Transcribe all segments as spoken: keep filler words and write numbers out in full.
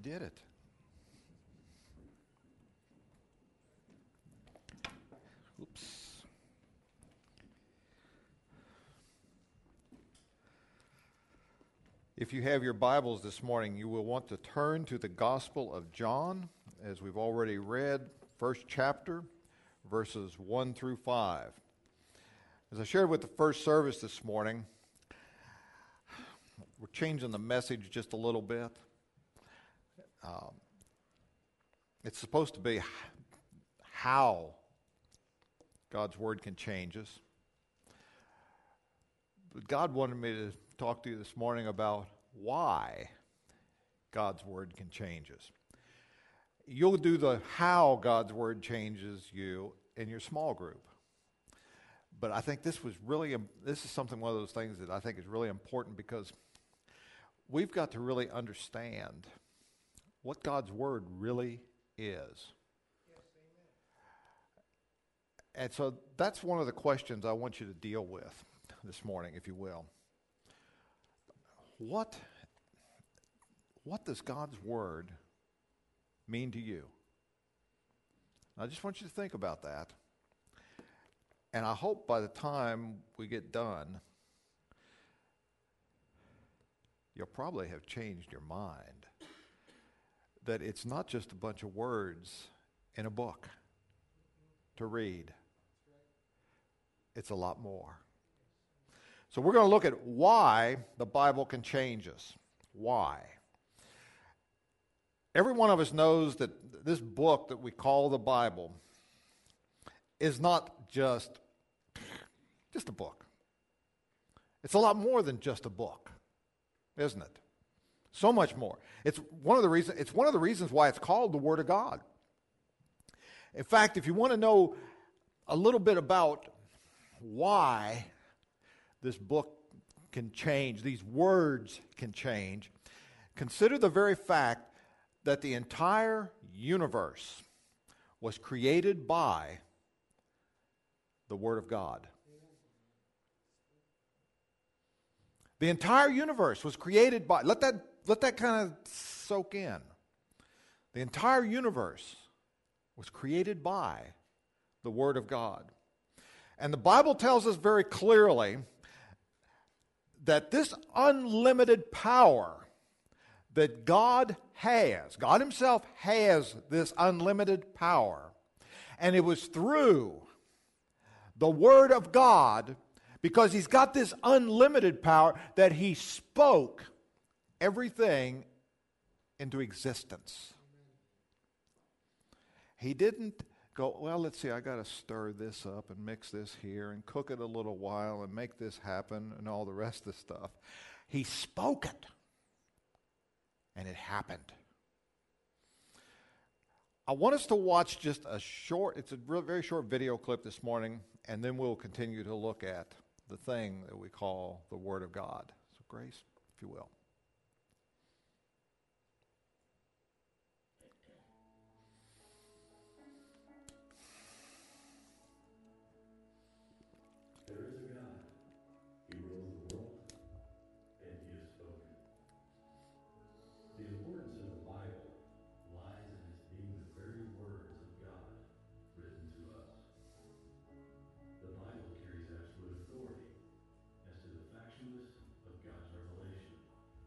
did it. Oops. If you have your Bibles this morning, you will want to turn to the Gospel of John, as we've already read, first chapter, verses one through five. As I shared with the first service this morning, we're changing the message just a little bit. Um, it's supposed to be how God's Word can change us. But God wanted me to talk to you this morning about why God's Word can change us. You'll do the how God's Word changes you in your small group. But I think this was really, this is something, one of those things that I think is really important, because we've got to really understand what God's Word really is. Yes, amen. And so that's one of the questions I want you to deal with this morning, if you will. What, what does God's Word mean to you? I just want you to think about that. And I hope by the time we get done, you'll probably have changed your mind that it's not just a bunch of words in a book to read. It's a lot more. So we're going to look at why the Bible can change us. Why? Every one of us knows that this book that we call the Bible is not just, just a book. It's a lot more than just a book, isn't it? So much more. It's one of the reasons, it's one of the reasons why it's called the Word of God. In fact, if you want to know a little bit about why this book can change, these words can change, consider the very fact that the entire universe was created by the Word of God. The entire universe was created by, let that, let that kind of soak in. The entire universe was created by the Word of God. And the Bible tells us very clearly that this unlimited power that God has, God Himself has this unlimited power, and it was through the Word of God, because He's got this unlimited power, that He spoke everything into existence. He didn't go, well, let's see, I got to stir this up and mix this here and cook it a little while and make this happen and all the rest of the stuff. He spoke it, and it happened. I want us to watch just a short, it's a very short video clip this morning, and then we'll continue to look at the thing that we call the Word of God. So, Grace, if you will. There is a God. He rules the world, and He has spoken. The importance of the Bible lies in its being the very words of God written to us. The Bible carries absolute authority as to the factualness of God's revelation,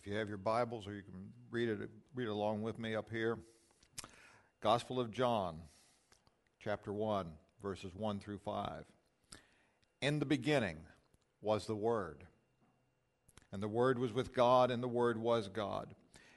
if you have your Bibles, or you can read it, read along with me up here. Gospel of John, chapter one, verses one through five. In the beginning was the Word, and the Word was with God, and the Word was God.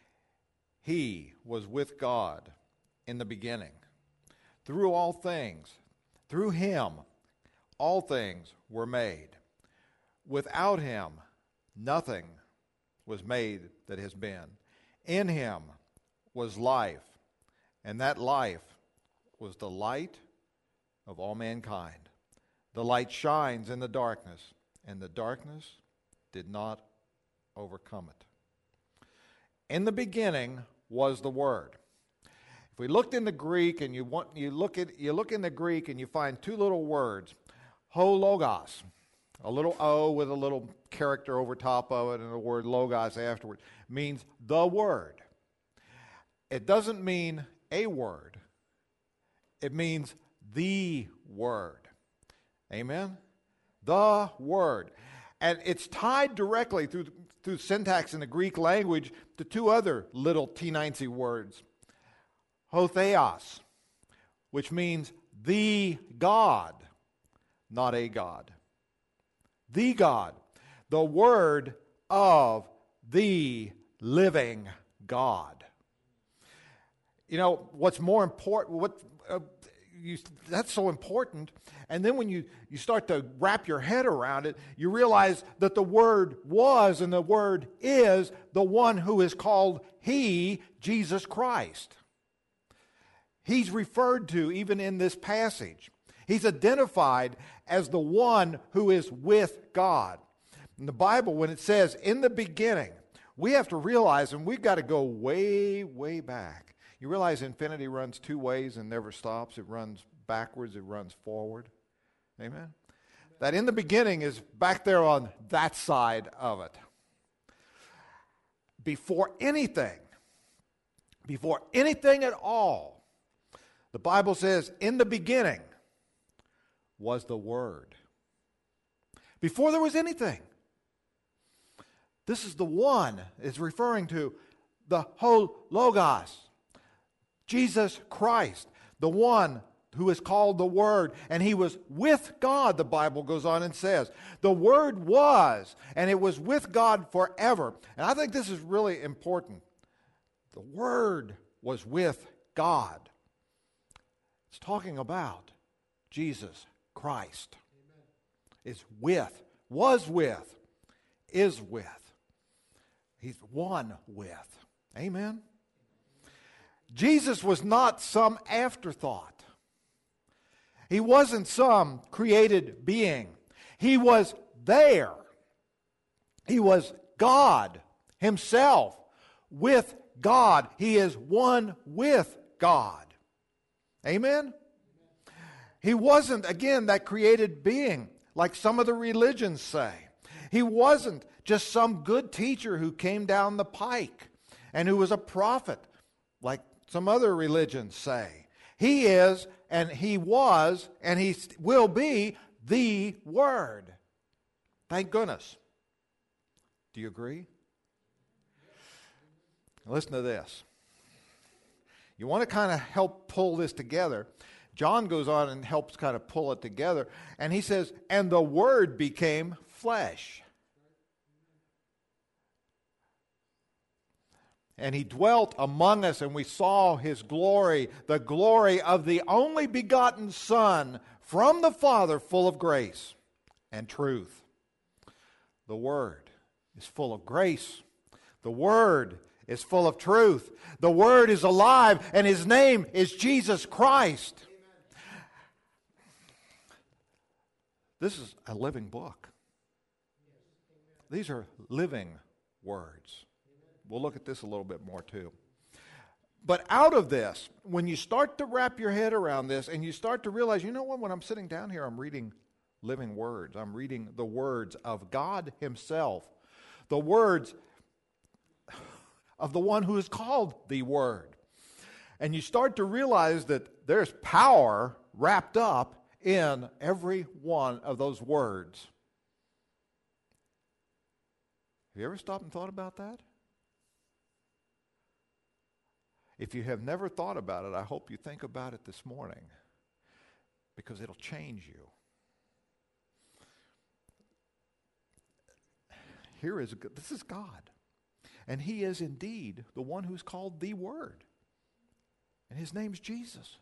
He was with God in the beginning. Through all things, through him, all things were made. Without him, nothing was made that has been. In him was life, and that life was the light of all mankind. The light shines in the darkness, and the darkness did not overcome it. In the beginning was the Word. If we looked in the Greek, and you want you look at you look in the Greek, and you find two little words, ho logos, a little O with a little character over top of it, and the word logos afterward, means the Word. It doesn't mean a word. It means the Word. Amen? The Word. And it's tied directly through, through syntax in the Greek language to two other little teensy words. Ho theos, which means the God, not a God. The God, the Word of the living God. You know, what's more important, what uh, you, that's so important. And then when you, you start to wrap your head around it, you realize that the Word was and the Word is the one who is called He, Jesus Christ. He's referred to even in this passage. He's identified as the one who is with God. In the Bible, when it says, in the beginning, we have to realize, and we've got to go way, way back. You realize infinity runs two ways and never stops. It runs backwards, it runs forward. Amen? That in the beginning is back there on that side of it. Before anything, before anything at all, the Bible says, in the beginning was the Word. Before there was anything. This is the one it's referring to, the whole Logos, Jesus Christ, the one who is called the Word, and he was with God, the Bible goes on and says. The Word was, and it was with God forever. And I think this is really important. The Word was with God. It's talking about Jesus Christ. Amen. Is with, was with, is with. He's one with. Amen? Jesus was not some afterthought. He wasn't some created being. He was there. He was God himself with God. He is one with God. Amen? He wasn't, again, that created being like some of the religions say. He wasn't just some good teacher who came down the pike and who was a prophet like some other religions say. He is, and he was, and he will be the Word. Thank goodness. Do you agree? Listen to this. You want to kind of help pull this together. John goes on and helps kind of pull it together. And he says, and the Word became flesh. And he dwelt among us, and we saw his glory, the glory of the only begotten Son from the Father, full of grace and truth. The Word is full of grace. The Word is full of truth. The Word is alive, and his name is Jesus Christ. Amen. This is a living book. These are living words. We'll look at this a little bit more too. But out of this, when you start to wrap your head around this and you start to realize, you know what, when I'm sitting down here, I'm reading living words. I'm reading the words of God himself. The words of the one who is called the Word. And you start to realize that there's power wrapped up in every one of those words. Have you ever stopped and thought about that? If you have never thought about it, I hope you think about it this morning, because it'll change you. Here is, this is God. And he is indeed the one who's called the Word. And his name's Jesus.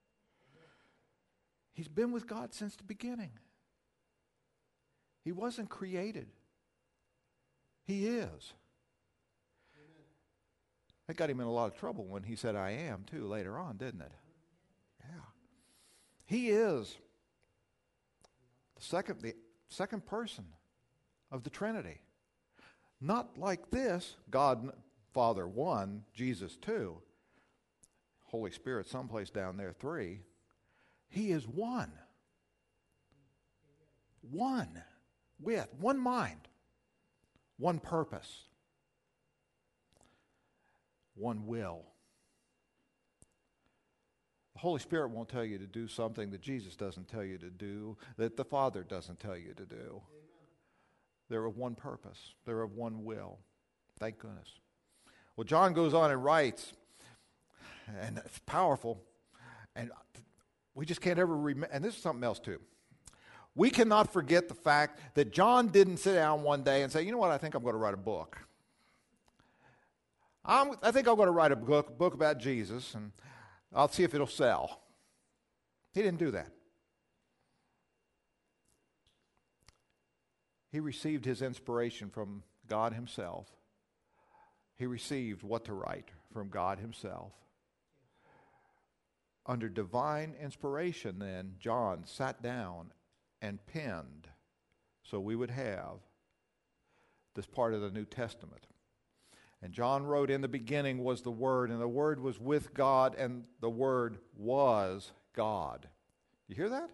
He's been with God since the beginning. He wasn't created. He is. That got him in a lot of trouble when he said, I am, too, later on, didn't it? Yeah. He is the second, the second person of the Trinity. Not like this, God, Father, one, Jesus, two, Holy Spirit, someplace down there, three. He is one. One. With one mind. One purpose. One will. The Holy Spirit won't tell you to do something that Jesus doesn't tell you to do, that the Father doesn't tell you to do. Amen. They're of one purpose. They're of one will. Thank goodness. Well, John goes on and writes, and it's powerful, and we just can't ever remember, and this is something else too. We cannot forget the fact that John didn't sit down one day and say, you know what, I think I'm going to write a book. I'm, I think I'm going to write a book, book about Jesus, and I'll see if it'll sell. He didn't do that. He received his inspiration from God himself. He received what to write from God himself. Under divine inspiration, then, John sat down and penned so we would have this part of the New Testament. And John wrote, in the beginning was the Word, and the Word was with God, and the Word was God. You hear that?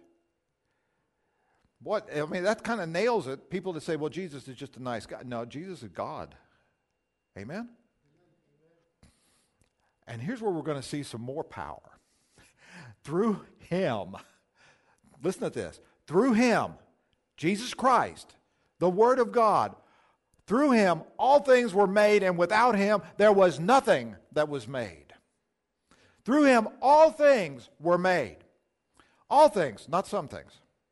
What, I mean, that kind of nails it. People that say, well, Jesus is just a nice guy. No, Jesus is God. Amen? Amen. And here's where we're going to see some more power. Through him, listen to this, through him, Jesus Christ, the Word of God, through him all things were made, and without him there was nothing that was made. Through him all things were made. All things, not some things.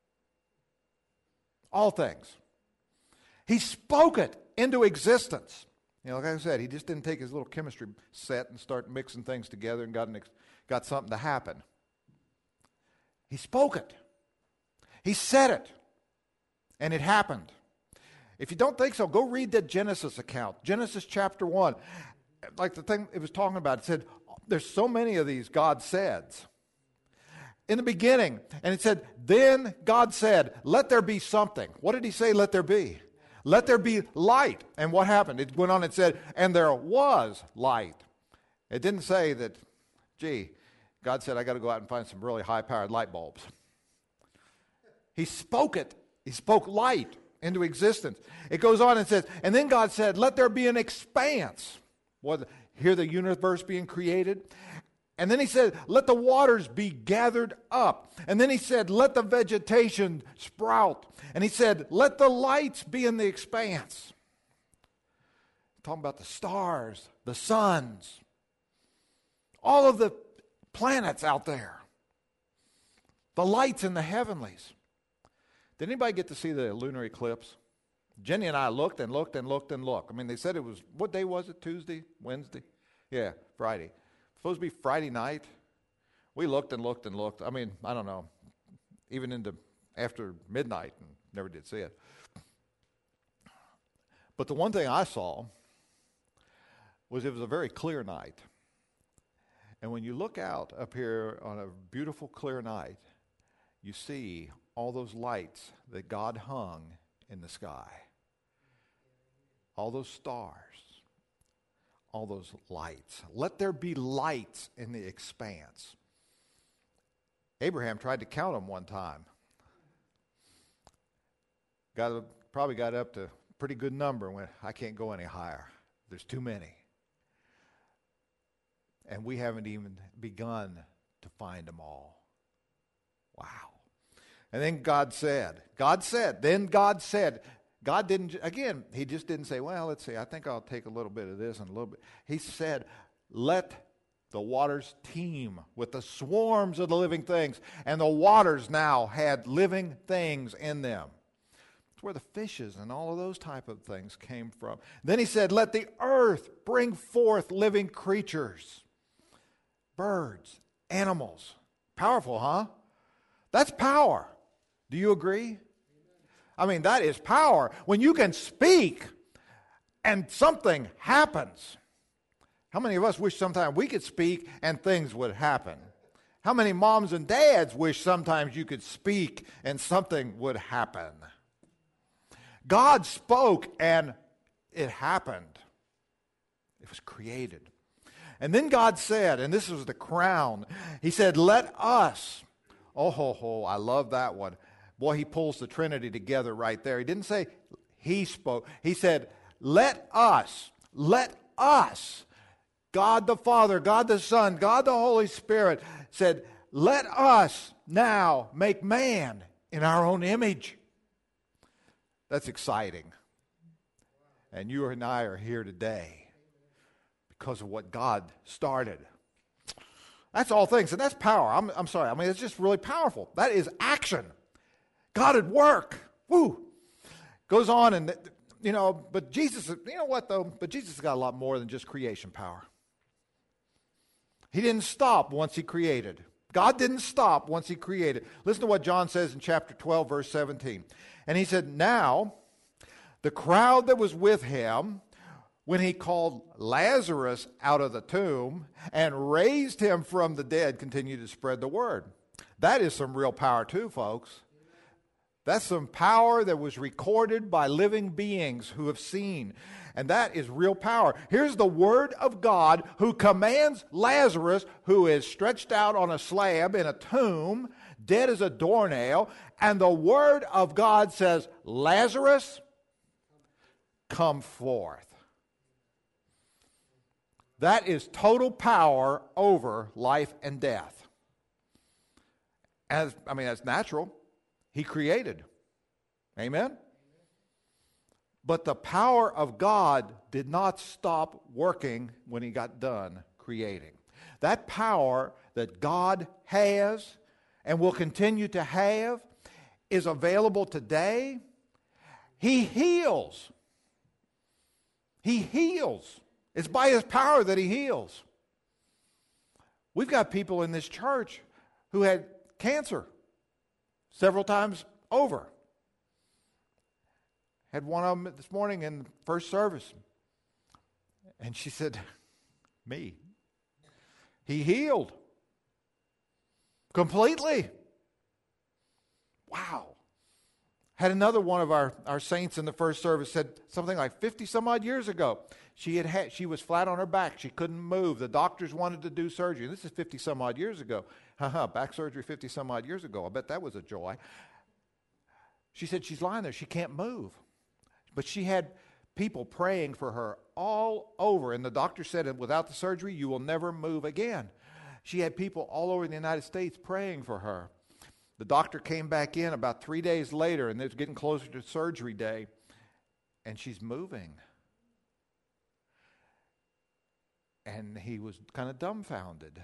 All things. He spoke it into existence. You know, like I said, he just didn't take his little chemistry set and start mixing things together and got, an ex- got something to happen. He spoke it. He said it. And it happened. If you don't think so, go read that Genesis account. Genesis chapter one. Like the thing it was talking about, it said, there's so many of these God saids. In the beginning, and it said, then God said, let there be something. What did he say, let there be? Let there be light. And what happened? It went on and said, and there was light. It didn't say that, gee, God said, I got to go out and find some really high-powered light bulbs. He spoke it. He spoke light into existence. It goes on and says, and then God said, let there be an expanse. What, hear the universe being created? And then he said, let the waters be gathered up. And then he said, let the vegetation sprout. And he said, let the lights be in the expanse. Talking about the stars, the suns, all of the planets out there, the lights in the heavenlies. Did anybody get to see the lunar eclipse? Jenny and I looked and looked and looked and looked. I mean, they said it was, what day was it? Tuesday? Wednesday? Yeah, Friday. Supposed to be Friday night. We looked and looked and looked. I mean, I don't know, even into after midnight, and never did see it. But the one thing I saw was it was a very clear night. And when you look out up here on a beautiful clear night, you see all those lights that God hung in the sky. All those stars. All those lights. Let there be lights in the expanse. Abraham tried to count them one time. Got probably got up to a pretty good number and went, I can't go any higher. There's too many. And we haven't even begun to find them all. Wow. And then God said, God said, then God said, God didn't, again, he just didn't say, well, let's see, I think I'll take a little bit of this and a little bit. He said, let the waters teem with the swarms of the living things, and the waters now had living things in them. It's where the fishes and all of those type of things came from. Then he said, let the earth bring forth living creatures, birds, animals. Powerful, huh? That's power. Do you agree? I mean, that is power. When you can speak and something happens. How many of us wish sometimes we could speak and things would happen? How many moms and dads wish sometimes you could speak and something would happen? God spoke and it happened. It was created. And then God said, and this was the crown, he said, let us. Oh, ho, ho, I love that one. Boy, he pulls the Trinity together right there. He didn't say he spoke. He said, let us, let us. God the Father, God the Son, God the Holy Spirit said, let us now make man in our own image. That's exciting. And you and I are here today because of what God started. That's all things, and that's power. I'm, I'm sorry. I mean, it's just really powerful. That is action. God at work. Woo. Goes on and, you know, but Jesus, you know what though? But Jesus has got a lot more than just creation power. He didn't stop once he created. God didn't stop once he created. Listen to what John says in chapter twelve, verse seventeen. And he said, now, the crowd that was with him, when he called Lazarus out of the tomb and raised him from the dead, continued to spread the word. That is some real power too, folks. That's some power that was recorded by living beings who have seen. And that is real power. Here's the word of God who commands Lazarus, who is stretched out on a slab in a tomb, dead as a doornail. And the word of God says, Lazarus, come forth. That is total power over life and death. As, I mean, that's natural. He created. Amen? But the power of God did not stop working when he got done creating. That power that God has and will continue to have is available today. He heals. He heals. It's by his power that he heals. We've got people in this church who had cancer several times over. Had one of them this morning in first service. And she said, me. He healed. Completely. Wow. Had another one of our, our saints in the first service said something like fifty some odd years ago. She had, had she was flat on her back. She couldn't move. The doctors wanted to do surgery. This is fifty some odd years ago. Haha, back surgery fifty some odd years ago. I bet that was a joy. She said she's lying there. She can't move. But she had people praying for her all over. And the doctor said, without the surgery, you will never move again. She had people all over the United States praying for her. The doctor came back in about three days later, and it's getting closer to surgery day, and she's moving. And he was kind of dumbfounded.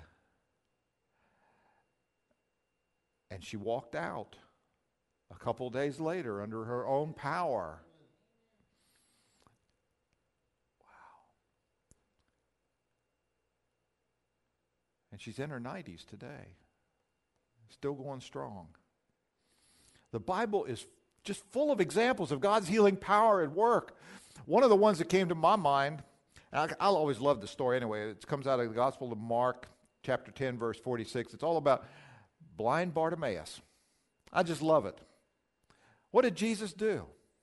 And she walked out a couple days later under her own power. Wow. And she's in her nineties today. Still going strong. The Bible is just full of examples of God's healing power at work. One of the ones that came to my mind, and I'll always love the story anyway. It comes out of the Gospel of Mark, chapter ten, verse forty-six. It's all about blind Bartimaeus. I just love it. What did Jesus do?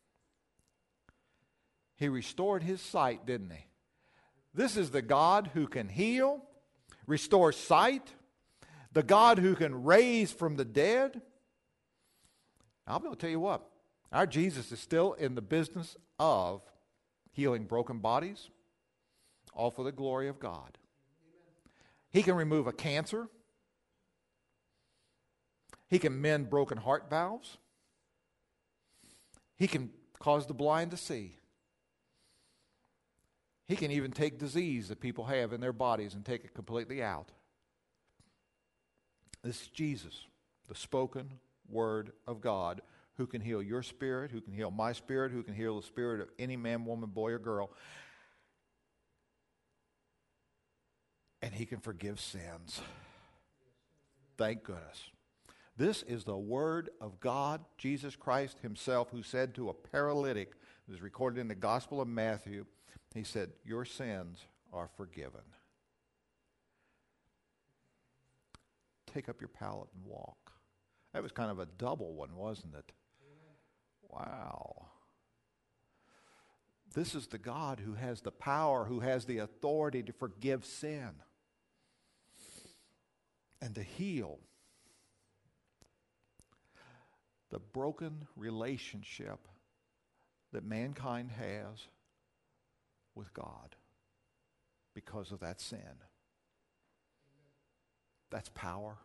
He restored his sight, didn't he? This is the God who can heal, restore sight, the God who can raise from the dead. I'm going to tell you what, our Jesus is still in the business of healing broken bodies, all for the glory of God. He can remove a cancer. He can mend broken heart valves. He can cause the blind to see. He can even take disease that people have in their bodies and take it completely out. This is Jesus, the spoken word of God, who can heal your spirit, who can heal my spirit, who can heal the spirit of any man, woman, boy, or girl. And he can forgive sins. Thank goodness. This is the word of God, Jesus Christ himself, who said to a paralytic, it was recorded in the Gospel of Matthew, he said, your sins are forgiven. Take up your pallet and walk. That was kind of a double one, wasn't it? Wow. This is the God who has the power, who has the authority to forgive sin and to heal the broken relationship that mankind has with God because of that sin. That's power.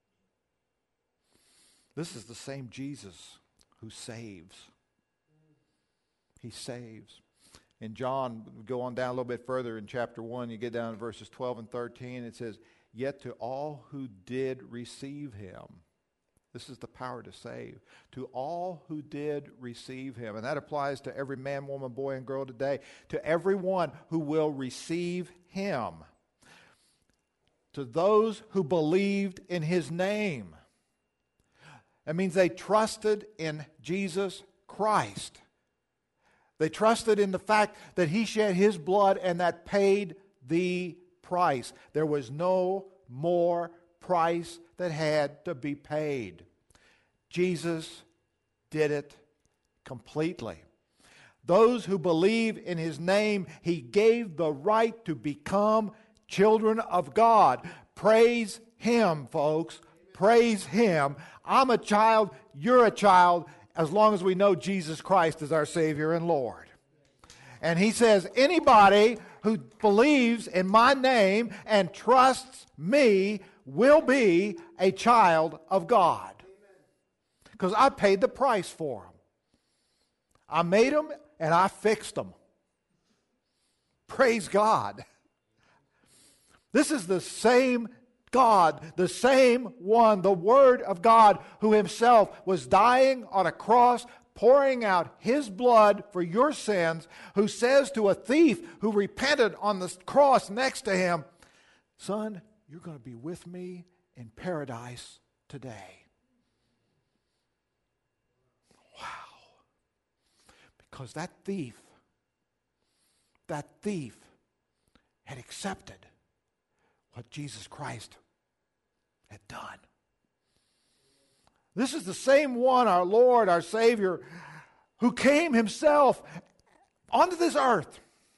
This is the same Jesus who saves. He saves. In John, we go on down a little bit further in chapter one, you get down to verses twelve and thirteen, it says, yet to all who did receive him, this is the power to save, to all who did receive him. And that applies to every man, woman, boy, and girl today. To everyone who will receive him. To those who believed in his name. That means they trusted in Jesus Christ. They trusted in the fact that he shed his blood and that paid the price. There was no more price that had to be paid. Jesus did it completely. Those who believe in his name, he gave the right to become children of God. Praise him, folks. Praise him. I'm a child, you're a child, as long as we know Jesus Christ is our Savior and Lord. And he says, anybody who believes in my name and trusts me will be a child of God. Because I paid the price for them. I made them and I fixed them. Praise God. This is the same God, the same one, the Word of God, who himself was dying on a cross, pouring out his blood for your sins, who says to a thief who repented on the cross next to him, son, you're going to be with me in paradise today. Wow. Because that thief, that thief had accepted what Jesus Christ had done. This is the same one, our Lord, our Savior, who came himself onto this earth,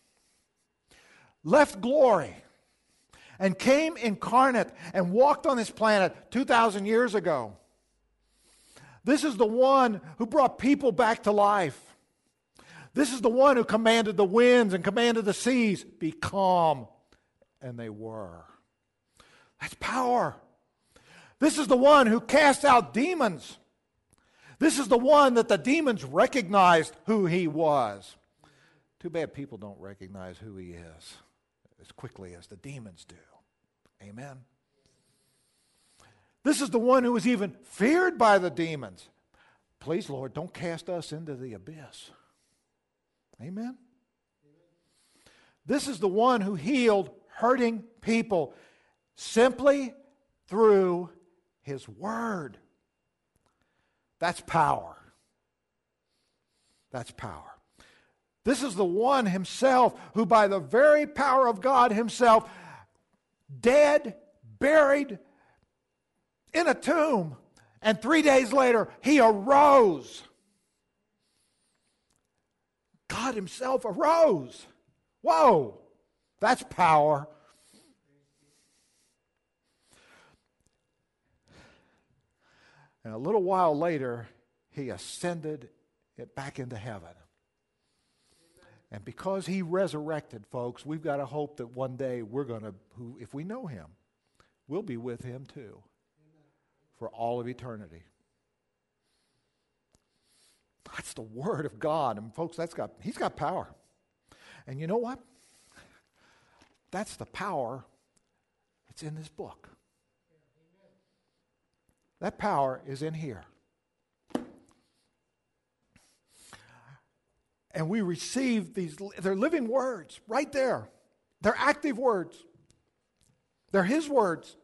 left glory, and came incarnate and walked on this planet two thousand years ago. This is the one who brought people back to life. This is the one who commanded the winds and commanded the seas, be calm, and they were. That's power. This is the one who cast out demons. This is the one that the demons recognized who he was. Too bad people don't recognize who he is as quickly as the demons do. Amen. This is the one who was even feared by the demons. Please, Lord, don't cast us into the abyss. Amen. This is the one who healed hurting people simply through his word. That's power. That's power. This is the one himself who, by the very power of God himself, dead, buried in a tomb, and three days later he arose. God himself arose. Whoa, that's power. And a little while later, he ascended it back into heaven. And because he resurrected, folks, we've got to hope that one day we're going to, who, if we know him, we'll be with him too for all of eternity. That's the word of God. And folks, that's got he's got power. And you know what? That's the power that's in this book. That power is in here. And we receive these, they're living words right there. They're active words. They're His words.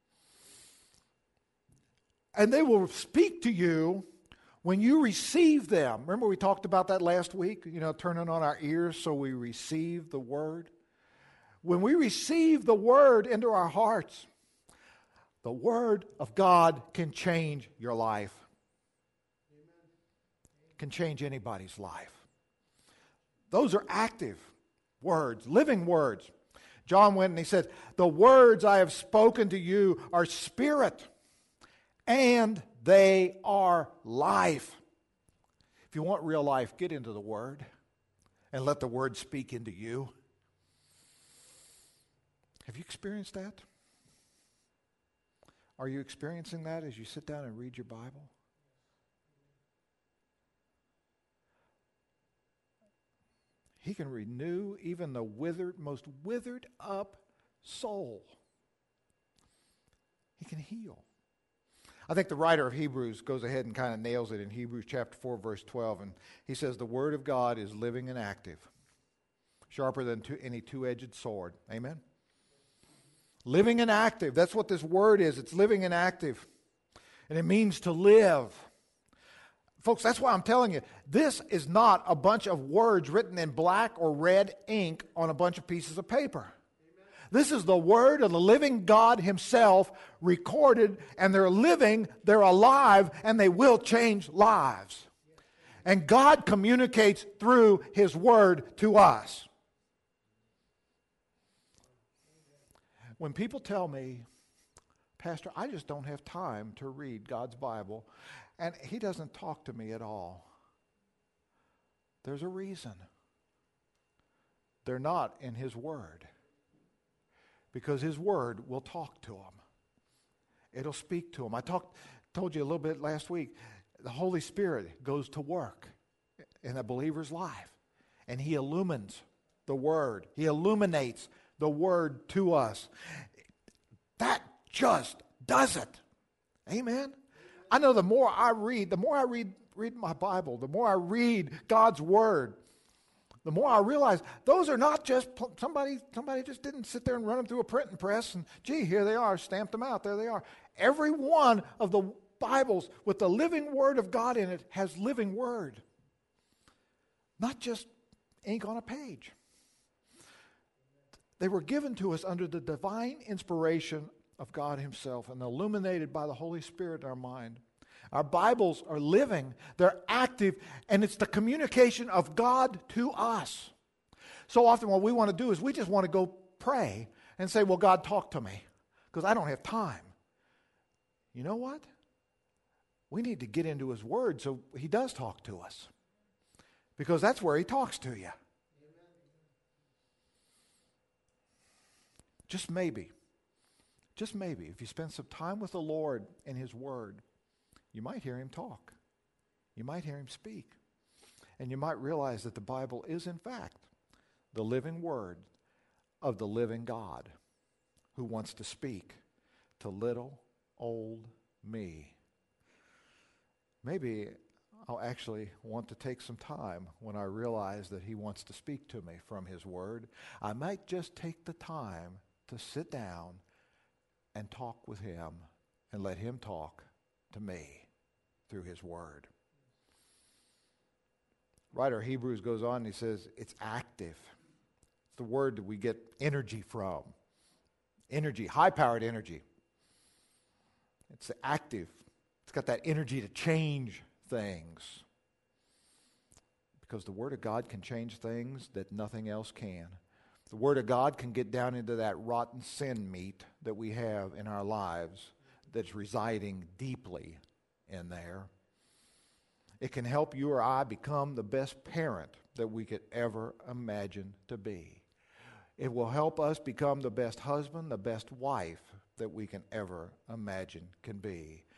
And they will speak to you when you receive them. Remember we talked about that last week, you know, turning on our ears so we receive the Word. When we receive the Word into our hearts, the Word of God can change your life. It can change anybody's life. Those are active words, living words. John went and he said, the words I have spoken to you are spirit and they are life. If you want real life, get into the Word and let the Word speak into you. Have you experienced that? Are you experiencing that as you sit down and read your Bible? He can renew even the withered, most withered up soul. He can heal. I think the writer of Hebrews goes ahead and kind of nails it in Hebrews chapter four, verse twelve. And he says, the Word of God is living and active, sharper than two, any two-edged sword. Amen? Living and active. That's what this Word is. It's living and active. And it means to live. Folks, that's why I'm telling you, this is not a bunch of words written in black or red ink on a bunch of pieces of paper. Amen. This is the Word of the living God Himself recorded, and they're living, they're alive, and they will change lives. And God communicates through His Word to us. When people tell me, Pastor, I just don't have time to read God's Bible, and He doesn't talk to me at all, there's a reason. They're not in His Word. Because His Word will talk to them. It'll speak to them. I talked, told you a little bit last week, the Holy Spirit goes to work in a believer's life, and He illumines the Word. He illuminates the Word to us. That just does it. Amen? I know the more I read, the more I read, read my Bible, the more I read God's Word, the more I realize those are not just somebody, somebody just didn't sit there and run them through a printing press and, gee, here they are, stamped them out, there they are. Every one of the Bibles with the living Word of God in it has living Word. Not just ink on a page. They were given to us under the divine inspiration of God Himself and illuminated by the Holy Spirit in our mind. Our Bibles are living, they're active, and it's the communication of God to us. So often what we want to do is we just want to go pray and say, well, God, talk to me, because I don't have time. You know what? We need to get into His Word so He does talk to us, because that's where He talks to you. Just maybe, just maybe, if you spend some time with the Lord in His Word, you might hear Him talk. You might hear Him speak. And you might realize that the Bible is, in fact, the living Word of the living God who wants to speak to little old me. Maybe I'll actually want to take some time when I realize that He wants to speak to me from His Word. I might just take the time to sit down and talk with Him and let Him talk to me through His Word. Writer of Hebrews goes on and he says, it's active. It's the word that we get energy from. Energy, high-powered energy. It's active. It's got that energy to change things. Because the Word of God can change things that nothing else can. The Word of God can get down into that rotten sin meat that we have in our lives that's residing deeply in there. It can help you or I become the best parent that we could ever imagine to be. It will help us become the best husband, the best wife that we can ever imagine can be.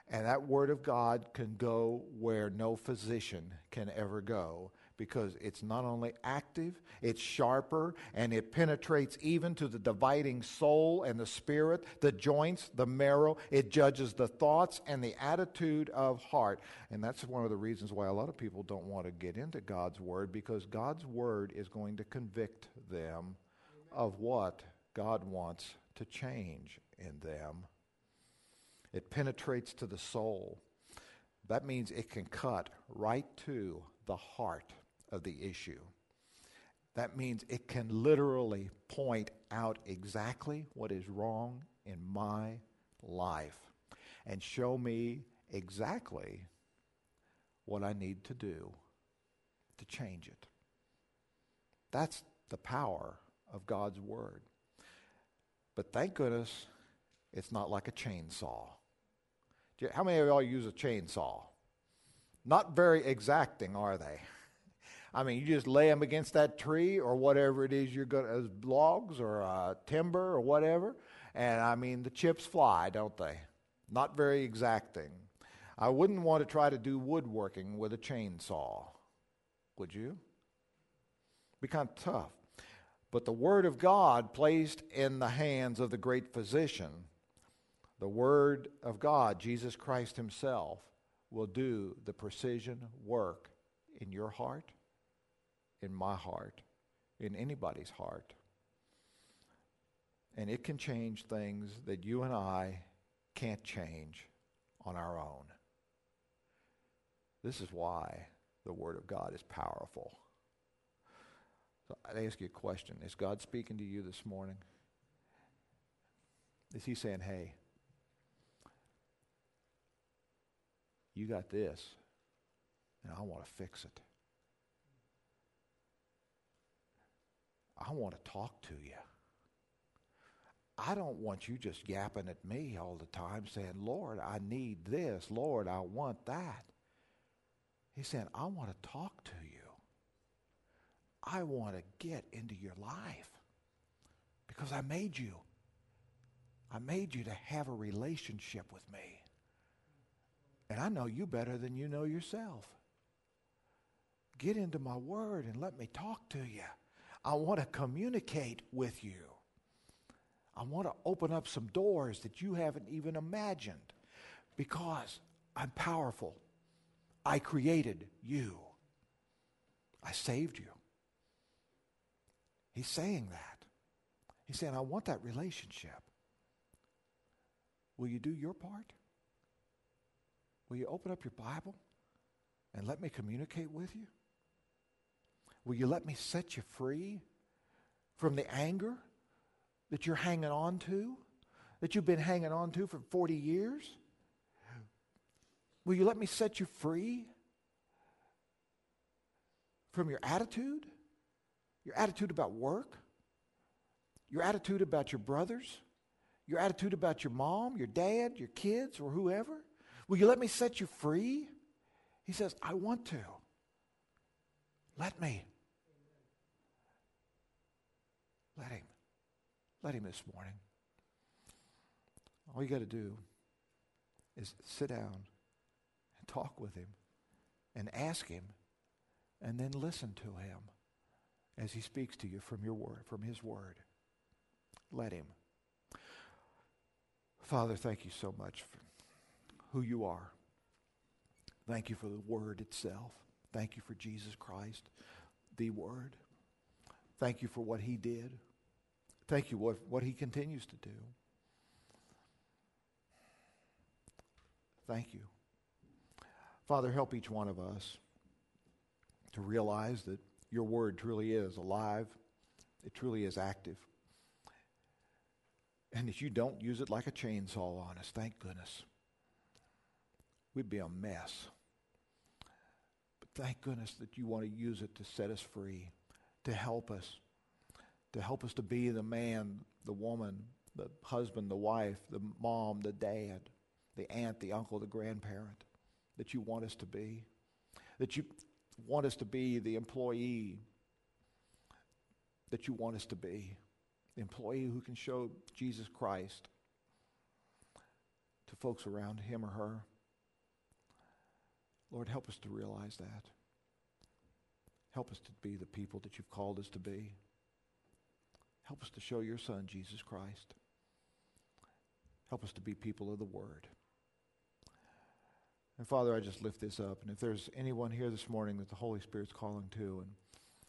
And that word of God can go where no physician can ever go, because it's not only active, it's sharper, and it penetrates even to the dividing soul and the spirit, the joints, the marrow. It judges the thoughts and the attitude of heart. And that's one of the reasons why a lot of people don't want to get into God's word, because God's word is going to convict them of what God wants to change in them. It penetrates to the soul. That means it can cut right to the heart of the issue. That means it can literally point out exactly what is wrong in my life and show me exactly what I need to do to change it. That's the power of God's word. But thank goodness it's not like a chainsaw. How many of y'all use a chainsaw? Not very exacting, are they? I mean, you just lay them against that tree or whatever it is you're going to, as logs or uh, timber or whatever, and I mean, the chips fly, don't they? Not very exacting. I wouldn't want to try to do woodworking with a chainsaw, would you? Be kind of tough. But the Word of God placed in the hands of the great physician, the Word of God, Jesus Christ himself, will do the precision work in your heart, in my heart, in anybody's heart. And it can change things that you and I can't change on our own. This is why the Word of God is powerful. So I'd ask you a question. Is God speaking to you this morning? Is he saying, hey, you got this, and I want to fix it. I want to talk to you. I don't want you just yapping at me all the time saying, Lord, I need this. Lord, I want that. He's saying, I want to talk to you. I want to get into your life because I made you. I made you to have a relationship with me. And I know you better than you know yourself. Get into my word and let me talk to you. I want to communicate with you. I want to open up some doors that you haven't even imagined because I'm powerful. I created you. I saved you. He's saying that. He's saying, I want that relationship. Will you do your part? Will you open up your Bible and let me communicate with you? Will you let me set you free from the anger that you're hanging on to, that you've been hanging on to for forty years? Will you let me set you free from your attitude? Your attitude about work? Your attitude about your brothers? Your attitude about your mom, your dad, your kids, or whoever? Will you let me set you free? He says, I want to. Let me. Let him. Let him this morning. All you got to do is sit down and talk with him and ask him and then listen to him as he speaks to you from your word, from his word. Let him. Father, thank you so much for who you are. Thank you for the word itself. Thank you for Jesus Christ, the word. Thank you for what he did. Thank you for what, what he continues to do. Thank you. Father, help each one of us to realize that your word truly is alive. It truly is active. And that you don't use it like a chainsaw on us. Thank goodness. We'd be a mess. But thank goodness that you want to use it to set us free, to help us, to help us to be the man, the woman, the husband, the wife, the mom, the dad, the aunt, the uncle, the grandparent that you want us to be. That you want us to be the employee that you want us to be. The employee who can show Jesus Christ to folks around him or her. Lord, help us to realize that. Help us to be the people that you've called us to be. Help us to show your Son, Jesus Christ. Help us to be people of the Word. And Father, I just lift this up. And if there's anyone here this morning that the Holy Spirit's calling to and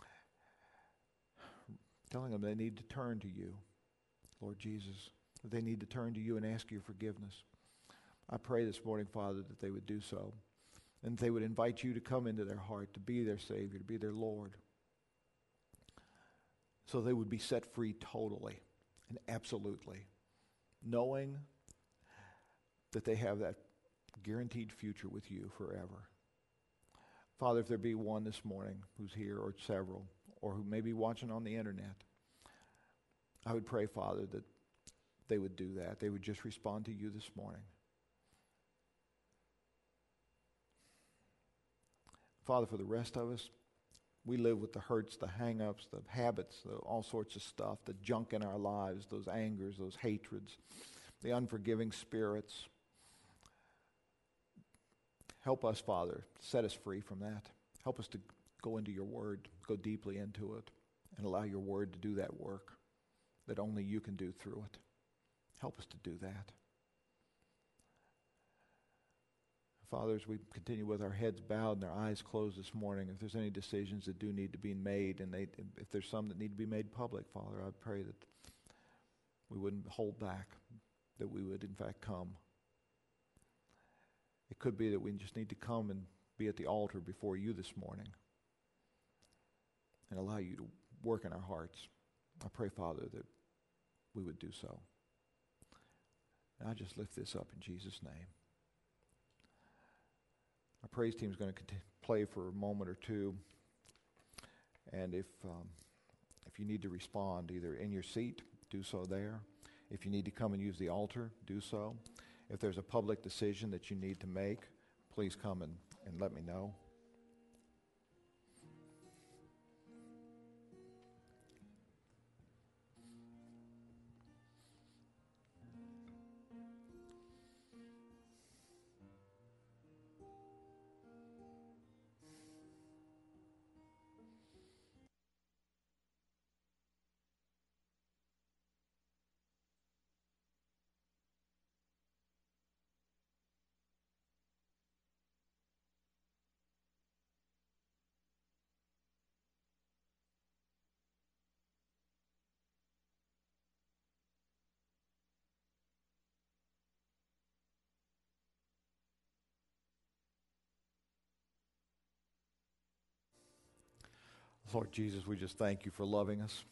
telling them they need to turn to you, Lord Jesus, that they need to turn to you and ask your forgiveness, I pray this morning, Father, that they would do so. And they would invite you to come into their heart, to be their Savior, to be their Lord. So they would be set free totally and absolutely, knowing that they have that guaranteed future with you forever. Father, if there be one this morning who's here, or several, or who may be watching on the internet, I would pray, Father, that they would do that. They would just respond to you this morning. Father, for the rest of us, we live with the hurts, the hang-ups, the habits, the, all sorts of stuff, the junk in our lives, those angers, those hatreds, the unforgiving spirits. Help us, Father, set us free from that. Help us to go into your word, go deeply into it, and allow your word to do that work that only you can do through it. Help us to do that. Father, as we continue with our heads bowed and our eyes closed this morning, if there's any decisions that do need to be made, and they, if there's some that need to be made public, Father, I pray that we wouldn't hold back, that we would in fact come. It could be that we just need to come and be at the altar before you this morning and allow you to work in our hearts. I pray, Father, that we would do so. And I just lift this up in Jesus' name. Our praise team is going to continue, play for a moment or two. And if um, if you need to respond, either in your seat, do so there. If you need to come and use the altar, do so. If there's a public decision that you need to make, please come and, and let me know. Lord Jesus, we just thank you for loving us.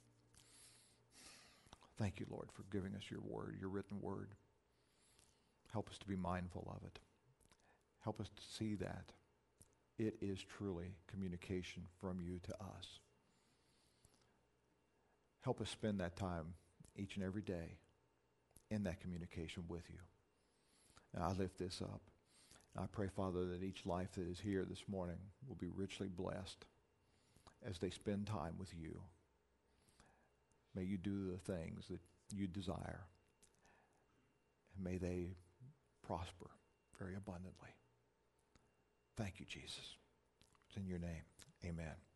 Thank you, Lord, for giving us your word, your written word. Help us to be mindful of it. Help us to see that it is truly communication from you to us. Help us spend that time each and every day in that communication with you. And I lift this up. I pray, Father, that each life that is here this morning will be richly blessed as they spend time with you. May you do the things that you desire. And may they prosper very abundantly. Thank you, Jesus. It's in your name. Amen.